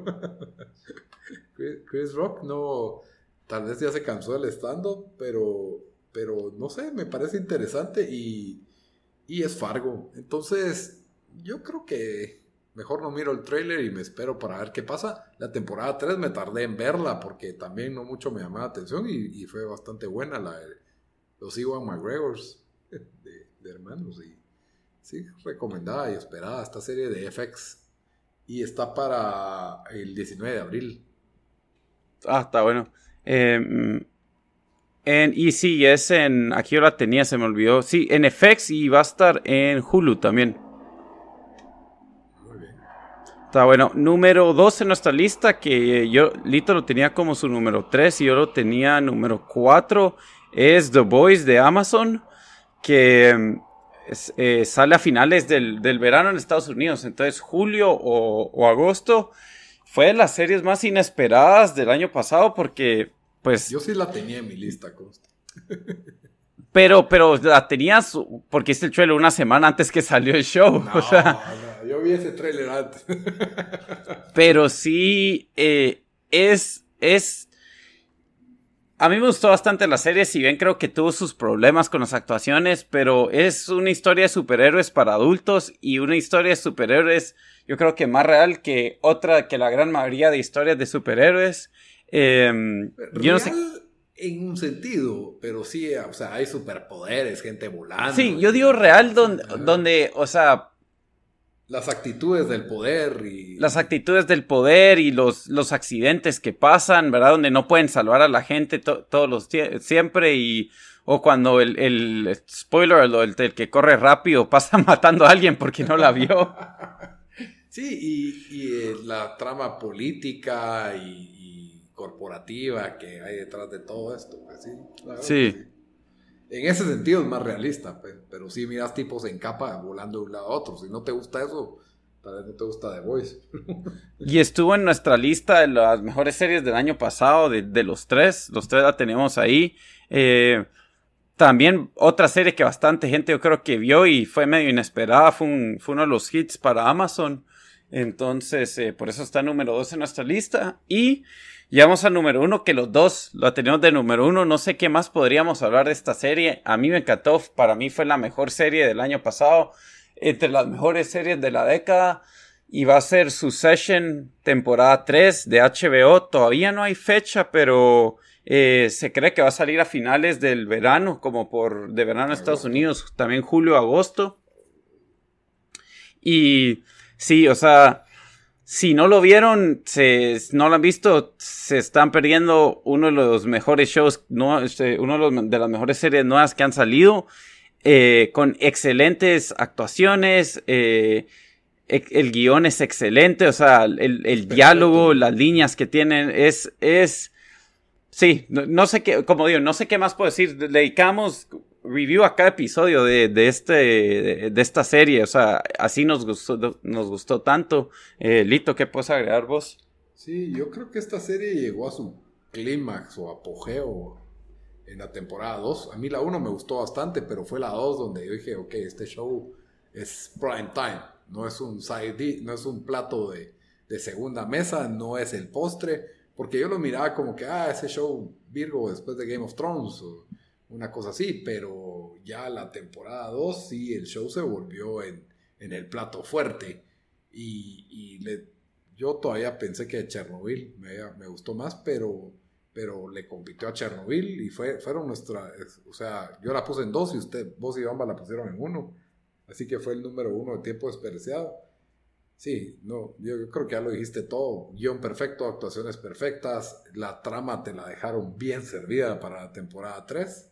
Chris Rock no... Tal vez ya se cansó del stand-up, pero, pero no sé, me parece interesante y, y es Fargo. Entonces, yo creo que mejor no miro el trailer y me espero para ver qué pasa. La temporada tres me tardé en verla porque también no mucho me llamaba la atención y, y fue bastante buena la de los Ewan McGregors. De, de hermanos y sí, recomendada y esperada esta serie de F X y está para el diecinueve de abril. Ah, está bueno. Eh, en, y sí, es en, aquí yo la tenía, se me olvidó, sí, en F X y va a estar en Hulu también. Muy bien. Está bueno. Número dos en nuestra lista, que yo, Lito lo tenía como su número tres y yo lo tenía número cuatro, es The Boys de Amazon, que es, eh, sale a finales del, del verano en Estados Unidos. Entonces julio o, o agosto fue de las series más inesperadas del año pasado porque pues... Yo sí la tenía en mi lista, consta. Pero, pero la tenías, porque este el trailer una semana antes que salió el show. No, o sea, no, yo vi ese trailer antes. Pero sí, eh, es, es... A mí me gustó bastante la serie, si bien creo que tuvo sus problemas con las actuaciones, pero es una historia de superhéroes para adultos y una historia de superhéroes, yo creo que más real que otra, que la gran mayoría de historias de superhéroes. Eh, yo no sé... En un sentido, pero sí, o sea, hay superpoderes, gente volando. Sí, yo digo real donde, donde, o sea... Las actitudes del poder y... Las actitudes del poder y los, los accidentes que pasan, ¿verdad? Donde no pueden salvar a la gente to- todos los tie- siempre y... O cuando el, el spoiler, el, el, el que corre rápido pasa matando a alguien porque no la vio. Sí, y, y eh, la trama política y, y corporativa que hay detrás de todo esto. Pues sí, claro, Sí. sí. En ese sentido es más realista, pues, pero sí miras tipos en capa volando de un lado a otro. Si no te gusta eso, tal vez no te gusta The Voice. Y estuvo en nuestra lista de las mejores series del año pasado, de, de los tres. Los tres la tenemos ahí. Eh, también otra serie que bastante gente yo creo que vio y fue medio inesperada. Fue, un, fue uno de los hits para Amazon. Entonces, eh, por eso está número dos en nuestra lista. Y llegamos al número uno, que los dos lo tenemos de número uno. No sé qué más podríamos hablar de esta serie. A mí me encantó. Para mí fue la mejor serie del año pasado. Entre las mejores series de la década. Y va a ser Succession temporada tres de H B O. Todavía no hay fecha, pero eh, se cree que va a salir a finales del verano. Como por de verano en Estados Unidos. También julio, agosto. Y... sí, o sea, si no lo vieron, se, no lo han visto, se están perdiendo uno de los mejores shows, no, este, uno de, los, de las mejores series nuevas que han salido, eh, con excelentes actuaciones, eh, el guión es excelente, o sea, el, el diálogo, las líneas que tienen, es, es, sí, no, no sé qué, como digo, no sé qué más puedo decir, le dedicamos review a cada episodio de, de este de, de esta serie, o sea, así nos gustó, nos gustó tanto. Eh, Lito, ¿qué puedes agregar vos? Sí, yo creo que esta serie llegó a su clímax o apogeo en la temporada dos. A mí la uno me gustó bastante, pero fue la dos donde yo dije, ok, este show es prime time, no es un side dish, no es un plato de, de segunda mesa, no es el postre, porque yo lo miraba como que, ah, ese show Virgo después de Game of Thrones, o una cosa así, pero ya la temporada dos sí, el show se volvió en, en el plato fuerte y, y le, yo todavía pensé que Chernobyl me, me gustó más, pero, pero le compitió a Chernobyl y fue, fueron nuestra, o sea, yo la puse en dos y usted, vos y Bamba la pusieron en uno, así que fue el número uno de tiempo desperdiciado. Sí, no, yo, yo creo que ya lo dijiste todo, guión perfecto, actuaciones perfectas, la trama te la dejaron bien servida para la temporada tres.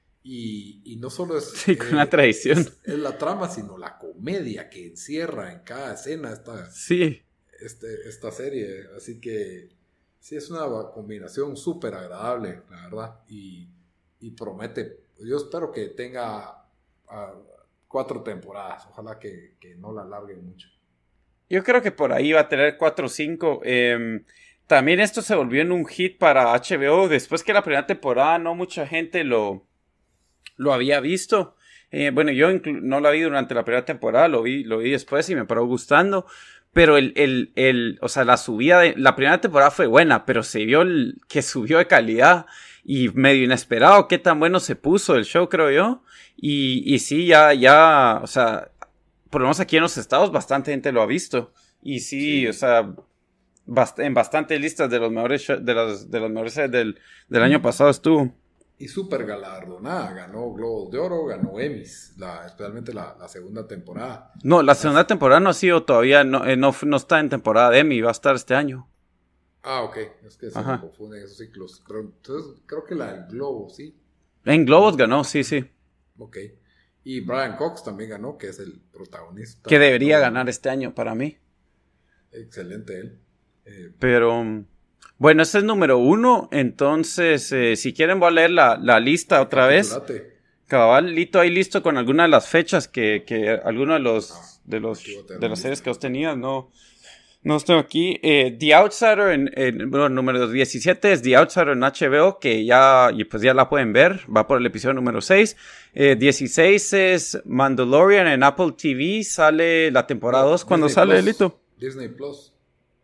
Y, y no solo es, sí, con eh, la tradición. Es, es la trama, sino la comedia que encierra en cada escena esta, sí. este, esta serie. Así que sí, es una combinación súper agradable, la verdad. Y, y promete, yo espero que tenga uh, cuatro temporadas. Ojalá que, que no la alarguen mucho. Yo creo que por ahí va a tener cuatro o cinco. Eh, también esto se volvió en un hit para H B O. Después que la primera temporada no mucha gente lo... lo había visto, eh, bueno, yo inclu- no la vi durante la primera temporada, lo vi, lo vi después y me paró gustando, pero el, el, el, o sea, la subida de, la primera temporada fue buena, pero se vio el, que subió de calidad y medio inesperado qué tan bueno se puso el show, creo yo, y, y sí, ya, ya, o sea, por lo menos aquí en los estados bastante gente lo ha visto, y sí, sí. o sea, bast- en bastantes listas de los mejores, show- de las, de los mejores del, del año pasado estuvo. Y súper galardonada, ganó Globos de Oro, ganó Emmys, la, especialmente la, la segunda temporada. No, la segunda es... temporada no ha sido todavía, no, eh, no, no está en temporada de Emmy, va a estar este año. Ah, ok, es que se me confunden esos ciclos. Pero, entonces, creo que la del Globo, sí. En Globos ganó, sí, sí. Ok. Y Brian Cox también ganó, que es el protagonista. Que debería ganar este año para mí. Excelente él. Eh, Pero... bueno, ese es número uno, entonces, eh, si quieren voy a leer la, la lista otra vez. Cabal, Lito ahí listo con algunas de las fechas que, que alguno de los, ah, de los, de las series que vos tenías, no, No estoy aquí. Eh, The Outsider, en, en, bueno, número diecisiete es The Outsider en H B O, que ya, y pues ya la pueden ver. Va por el episodio número seis. Eh, dieciséis es Mandalorian en Apple T V. Sale la temporada dos. ¿Cuándo sale, Plus, Lito? Disney Plus.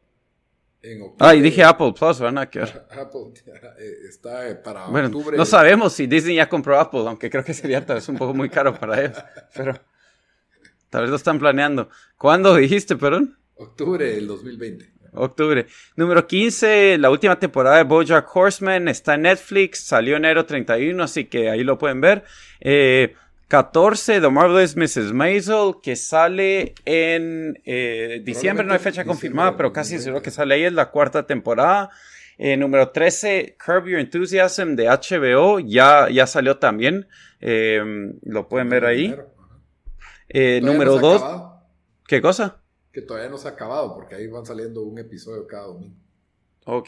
En octubre. Ah, y dije Apple Plus, ¿verdad? Que Apple eh, está para bueno, octubre. no sabemos si Disney ya compró Apple, aunque creo que sería tal vez un poco muy caro para ellos. Pero tal vez lo están planeando. ¿Cuándo dijiste, perdón? Octubre del dos mil veinte. Octubre. Número quince, la última temporada de BoJack Horseman está en Netflix, salió enero treinta y uno, así que ahí lo pueden ver. Eh, catorce, The Marvelous missus Maisel, que sale en eh, diciembre, no hay fecha confirmada, pero casi seguro que sale ahí, es la cuarta temporada. Eh, número trece, Curb Your Enthusiasm de H B O, ya, ya salió también, eh, lo pueden ver ahí. Eh, número dos, ¿qué cosa? Que todavía no se ha acabado, porque ahí van saliendo un episodio cada domingo. Ok.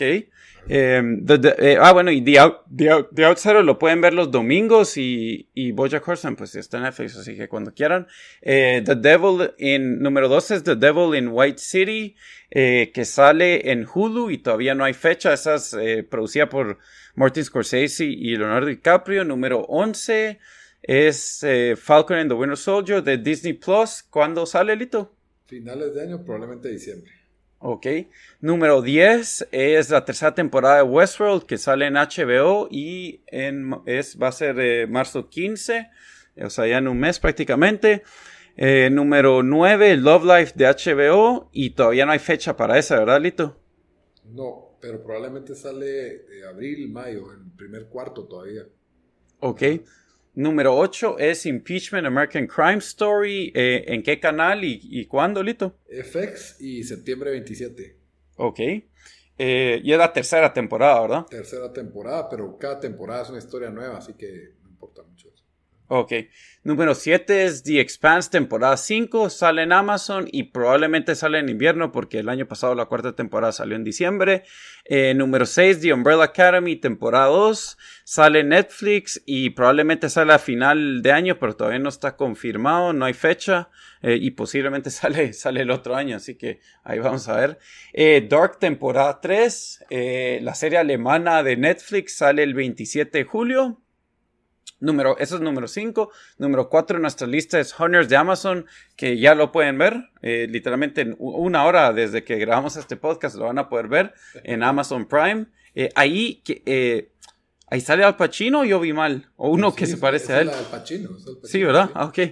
Um, the, the, eh, ah, bueno, y The, Out, The, Out, The Outsider lo pueden ver los domingos y, y BoJack Horseman, pues está en Netflix, así que cuando quieran. Eh, The Devil in, número doce es The Devil in White City, eh, que sale en Hulu y todavía no hay fecha. Esa es eh, producida por Martin Scorsese y Leonardo DiCaprio. Número once es eh, Falcon and the Winter Soldier de Disney Plus. ¿Cuándo sale, Lito? Finales de año, probablemente diciembre. Ok. Número diez es la tercera temporada de Westworld, que sale en H B O y en, es, va a ser eh, marzo quince, o sea, ya en un mes prácticamente. Eh, número nueve, Love Life de H B O, y todavía no hay fecha para esa, ¿verdad, Lito? No, pero probablemente sale de abril, mayo, en el primer cuarto todavía. Ok. Número ocho es Impeachment American Crime Story. Eh, ¿En qué canal y, y cuándo, Lito? F X y septiembre veintisiete. Ok. Eh, y es la tercera temporada, ¿verdad? Tercera temporada, pero cada temporada es una historia nueva, así que no importa mucho eso. Ok. Número siete es The Expanse, temporada cinco. Sale en Amazon y probablemente sale en invierno porque el año pasado la cuarta temporada salió en diciembre. Eh, número seis, The Umbrella Academy, temporada dos. Sale en Netflix y probablemente sale a final de año, pero todavía no está confirmado, no hay fecha. Eh, y posiblemente sale, sale el otro año, así que ahí vamos a ver. Eh, Dark, temporada tres. Eh, la serie alemana de Netflix sale el veintisiete de julio. Número, eso es número cinco. Número cuatro en nuestra lista es Hunters de Amazon, que ya lo pueden ver. Eh, literalmente en una hora desde que grabamos este podcast lo van a poder ver en Amazon Prime. Eh, ahí, que, eh, ahí sale Al Pacino, yo vi mal. O uno sí, que se parece a él. Es Al Pacino, es Al Pacino. Sí, ¿verdad? Ah, ok.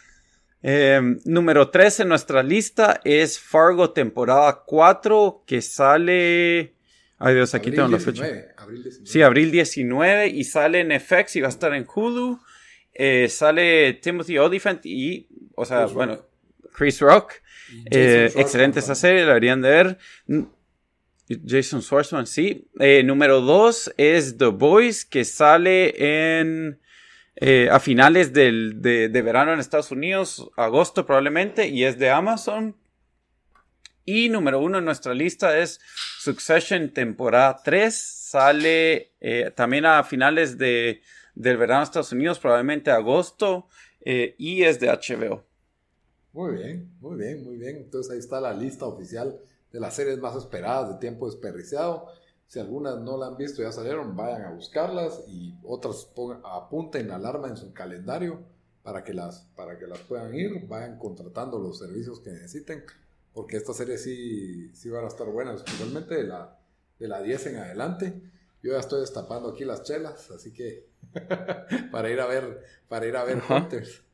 Eh, número tres en nuestra lista es Fargo, temporada cuatro, que sale... Ay Dios, aquí tengo la fecha. Abril diecinueve. Sí, abril diecinueve y sale en F X y va a estar en Hulu. Eh, sale Timothy Olyphant y, o sea, Chris bueno, Rock. Chris Rock. Eh, excelente esa serie, la deberían de ver. Jason Schwartzman, sí. Eh, número dos es The Boys, que sale en eh, a finales del, de, de verano en Estados Unidos, agosto probablemente, y es de Amazon. Y número uno en nuestra lista es Succession, temporada tres. Sale eh, también a finales de, del verano de Estados Unidos, probablemente agosto. Eh, y es de H B O. Muy bien, muy bien, muy bien. Entonces ahí está la lista oficial de las series más esperadas de tiempo desperdiciado. Si algunas no la han visto, ya salieron, vayan a buscarlas. Y otras pongan, apunten alarma en su calendario para que, las, para que las puedan ir. Vayan contratando los servicios que necesiten. Porque estas series sí, sí van a estar buenas, especialmente de la, de la diez en adelante. Yo ya estoy destapando aquí las chelas, así que para ir a ver, para ir a ver uh-huh. Hunters.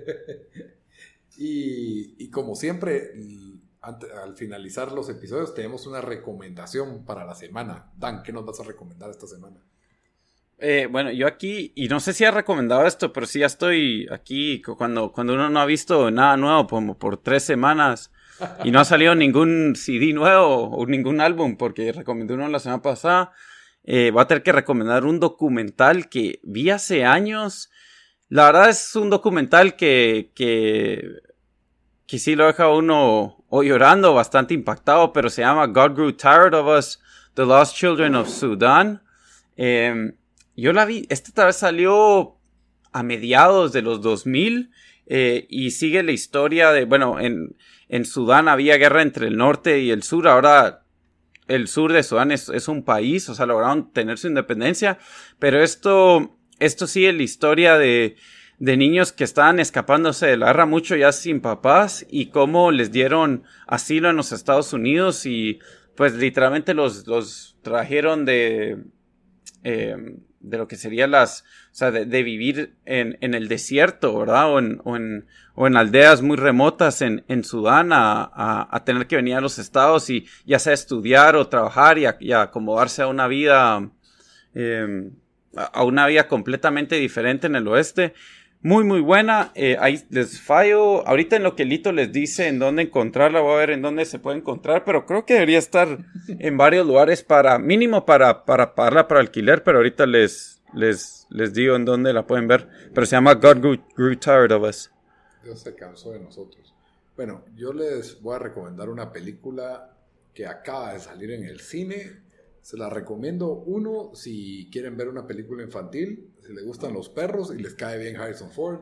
y, y como siempre, ante, al finalizar los episodios, tenemos una recomendación para la semana. Dan, ¿qué nos vas a recomendar esta semana? Eh, bueno, yo aquí, y no sé si he recomendado esto, pero sí ya estoy aquí cuando, cuando uno no ha visto nada nuevo como por tres semanas. Y no ha salido ningún C D nuevo o ningún álbum, porque recomendé uno la semana pasada. Eh, voy a tener que recomendar un documental que vi hace años. La verdad es un documental que, que, que sí lo deja uno o llorando, bastante impactado, pero se llama God Grew Tired of Us, The Lost Children of Sudan. Eh, yo la vi, esta tal vez salió a mediados de los dos mil. eh, y sigue la historia de, bueno, en, en Sudán había guerra entre el norte y el sur, ahora el sur de Sudán es, es un país, o sea, lograron tener su independencia, pero esto, esto sigue la historia de, de niños que estaban escapándose de la guerra mucho ya sin papás y cómo les dieron asilo en los Estados Unidos y pues literalmente los, los trajeron de, eh, de lo que sería las, o sea, de, de vivir en, en el desierto, ¿verdad? O en, o en, o en aldeas muy remotas en, en Sudán a, a, a tener que venir a los estados y ya sea estudiar o trabajar y, a, y a acomodarse a una vida, eh, a una vida completamente diferente en el oeste. Muy, muy buena. Eh, ahí les fallo. Ahorita en lo que Lito les dice en dónde encontrarla, voy a ver en dónde se puede encontrar, pero creo que debería estar en varios lugares para, mínimo para, para pagarla para alquiler, pero ahorita les, les, les digo en dónde la pueden ver. Pero se llama God Grew, Grew Tired of Us. Dios se cansó de nosotros. Bueno, yo les voy a recomendar una película que acaba de salir en el cine. Se la recomiendo, uno, si quieren ver una película infantil, si les gustan los perros y les cae bien Harrison Ford.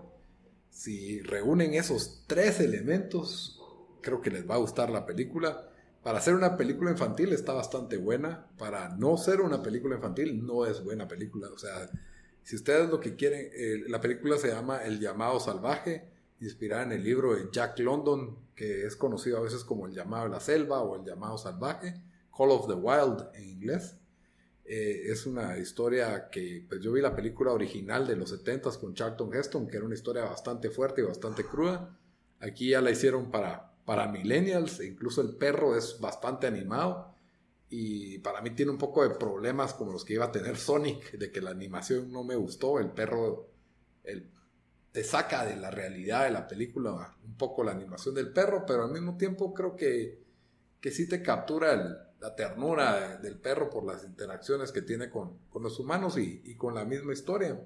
Si reúnen esos tres elementos, creo que les va a gustar la película. Para ser una película infantil está bastante buena. Para no ser una película infantil no es buena película. O sea, si ustedes lo que quieren, eh, la película se llama El llamado salvaje, inspirada en el libro de Jack London, que es conocido a veces como El llamado de la selva o El llamado salvaje. Call of the Wild en inglés. Eh, es una historia que pues yo vi la película original de los setentas con Charlton Heston, que era una historia bastante fuerte y bastante cruda. Aquí ya la hicieron para, para millennials, e incluso el perro es bastante animado y para mí tiene un poco de problemas como los que iba a tener Sonic, de que la animación no me gustó. El perro el, te saca de la realidad de la película un poco la animación del perro, pero al mismo tiempo creo que, que sí te captura el la ternura del perro por las interacciones que tiene con, con los humanos y, y con la misma historia.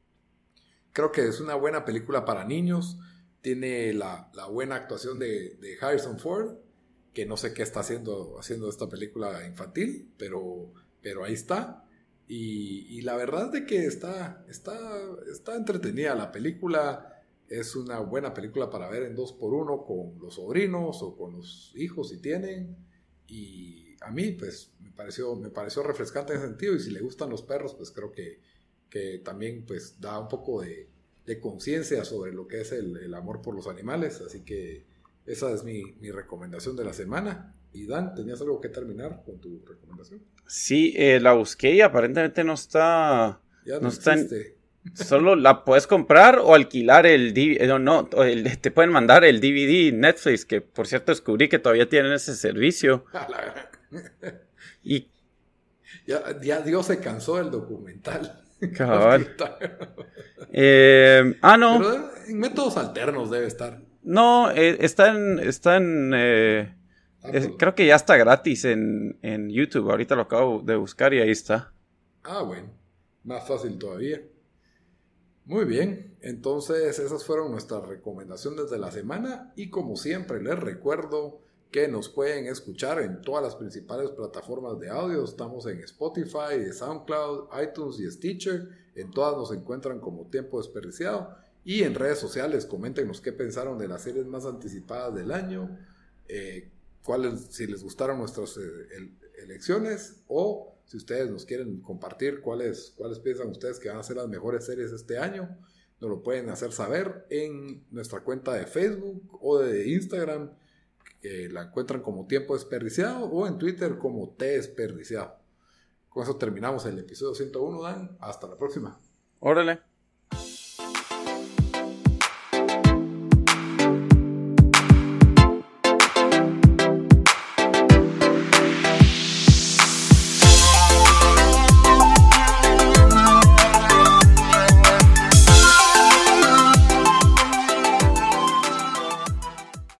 Creo que es una buena película para niños. Tiene la, la buena actuación de, de Harrison Ford, que no sé qué está haciendo, haciendo esta película infantil, pero, pero ahí está. Y, y la verdad es de que está, está, está entretenida la película. Es una buena película para ver en dos por uno con los sobrinos o con los hijos si tienen. Y a mí pues me pareció, me pareció refrescante en ese sentido, y si le gustan los perros pues creo que, que también pues da un poco de, de conciencia sobre lo que es el, el amor por los animales. Así que esa es mi, mi recomendación de la semana. Y Dan, ¿tenías algo que terminar con tu recomendación? Sí, eh, la busqué y aparentemente no está... Ya no, no está en, solo la puedes comprar o alquilar el D V D, no, no el, te pueden mandar el D V D Netflix, que por cierto descubrí que todavía tienen ese servicio. Y ya, ya Dios se cansó del documental. Cabal. eh, ah, no. Pero en métodos alternos debe estar. No, eh, está en, está en eh, ah, es, creo que ya está gratis en, en YouTube. Ahorita lo acabo de buscar y ahí está. Ah, bueno. Más fácil todavía. Muy bien, entonces esas fueron nuestras recomendaciones de la semana y como siempre les recuerdo que nos pueden escuchar en todas las principales plataformas de audio. Estamos en Spotify, SoundCloud, iTunes y Stitcher. En todas nos encuentran como Tiempo Desperdiciado. Y en redes sociales, coméntenos qué pensaron de las series más anticipadas del año, eh, cuáles, si les gustaron nuestras eh, elecciones, o si ustedes nos quieren compartir cuáles, cuáles piensan ustedes que van a ser las mejores series este año. Nos lo pueden hacer saber en nuestra cuenta de Facebook o de Instagram, que la encuentran como Tiempo Desperdiciado, o en Twitter como T Desperdiciado. Con eso terminamos el episodio ciento uno, Dan. Hasta la próxima. Órale.